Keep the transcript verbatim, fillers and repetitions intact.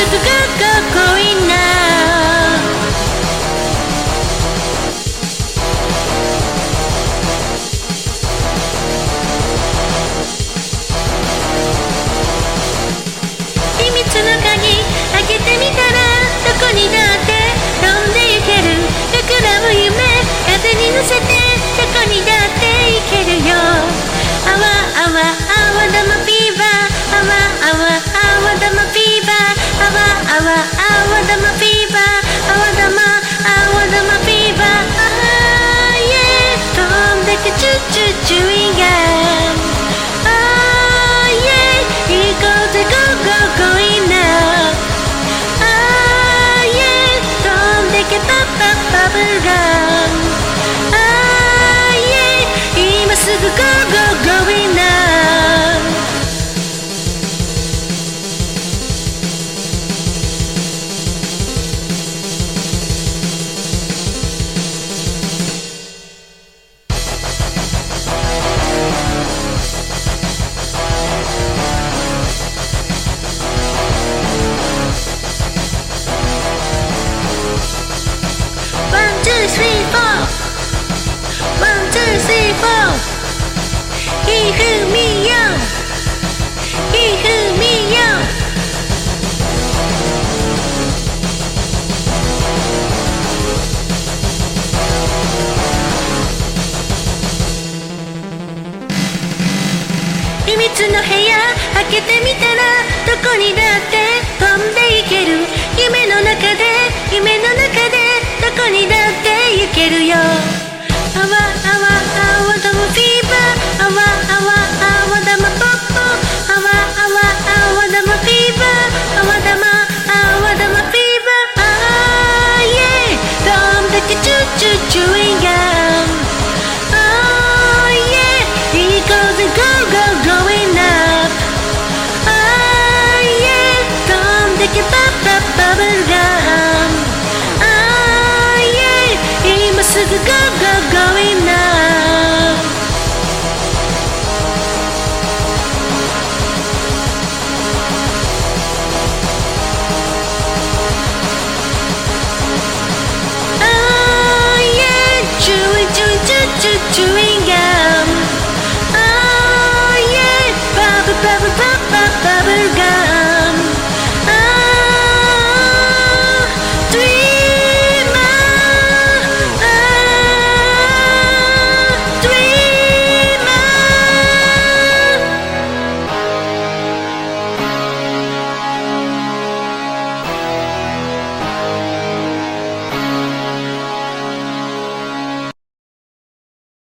to go go going now秘密の鍵開けてみたらどこにだって飛んで行ける膨らむ夢風に乗せてどこにだって行けるよあわあわあわだまフィーバーあわあわあわだまフィーバーあわあわあわだまフィーバーあわだまあわだまフィーバーあーイエー飛んでけチュチュチュインガンあーイエー行こうぜゴーゴーゴーインナーあーイエー飛んでけパッパッバブルガンあーイエー今すぐゴーゴーゴーインナーOne, two, three, four. One, two, three, four. He who me yo. He who me yo. 秘密の部屋開けてみたらどこにだって飛んでいける夢の中で夢の中でどこにだって行けるよあわあわあわだまフィーバーあわあわあわだまポッポあわあわあわだまフィーバーあわだまあわだまフィーバーあーイエー飛んでけチュチュチュインガンあーイエー行こうぜゴーゴーゴーインナップあーイエー飛んでけパッパッバブルガン今すぐゴーゴーゴーインナーあーイエーチュイチュイチュチュチュイン